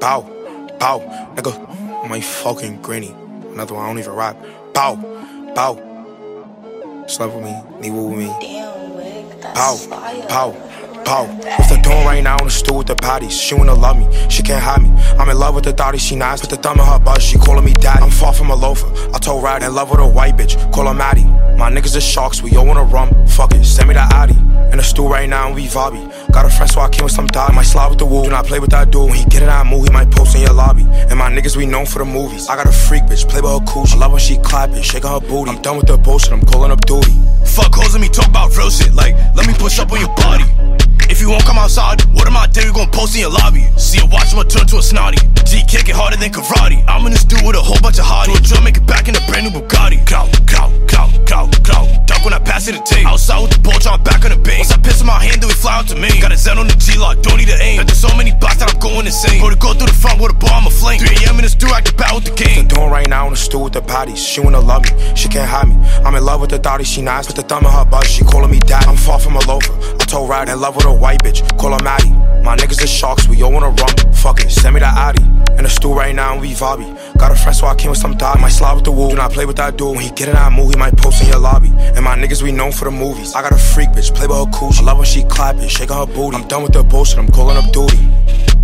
Bow, bow, nigga, my fucking granny. Another one, I don't even rap. Bow, bow. Slept with me, need with me. Bow, bow, bow. What's the doing right now in the stool with the bodies? She wanna love me, she can't hide me. I'm in love with the thotty, she nice. Put the thumb in her butt, she calling me daddy. I'm far from a loafer, I told Rad in love with a white bitch, call her Maddie. My niggas is sharks, we all wanna rum. Fuck it, send me the Addy. In the stool right now and we vobby. Got a friend so I came with some dog. Might slide with the woo, do not play with that dude. When he get in that mood, he might post in your lobby. And my niggas we known for the movies. I got a freak bitch, play with her coochie. I love when she clap it, shaking her booty. I'm done with the bullshit, I'm calling up duty. Fuck hoes and me talk about real shit, like let me push up on your body. If you won't come outside, what am I doing? You gon' post in your lobby. See a watch, I'ma turn to a snotty. G kick it harder than karate. I'm in this dude with a whole bunch of hotties. Do a drill, make it back in a brand new Bugatti. Clout, clout, clout, clout, clout. Duck when I pass it a tape. Outside with the ball, trying back on the base. Once I piss in my hand, then we fly out to me. Got a Zen on the G-lock, don't need to aim. There's so many blocks that I'm going insane. Bro, to go through the front with a ball, I'm a flame. 3 AM in this dude, I can battle with the game. Doing right now in the stool with the bodies. She wanna love me, she can't hide me. I'm in love with the thotty, she nice. Put the thumb in her butt, she calling me dad. I'm far from a loafer, I told Rad in love with a white bitch, call her Maddie. My niggas is sharks, we all wanna rum. Fuck it, send me the Addy. In the stool right now and we vobby. Got a friend so I came with some dog. Might slide with the woo, do not play with that dude. When he get in that mood, he might post in your lobby. And my niggas we known for the movies. I got a freak bitch, play with her coochie. I love when she clap it, shaking her booty. I'm done with the bullshit, I'm calling up duty.